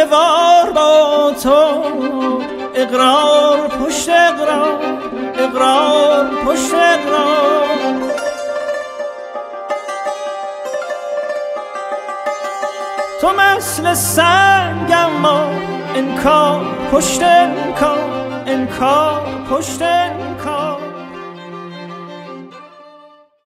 وار با تو، اقرار پشت اقرار، اقرار پشت اقرار. تو مثل سنگ اما انکار پشت انکار، انکار پشت انکار.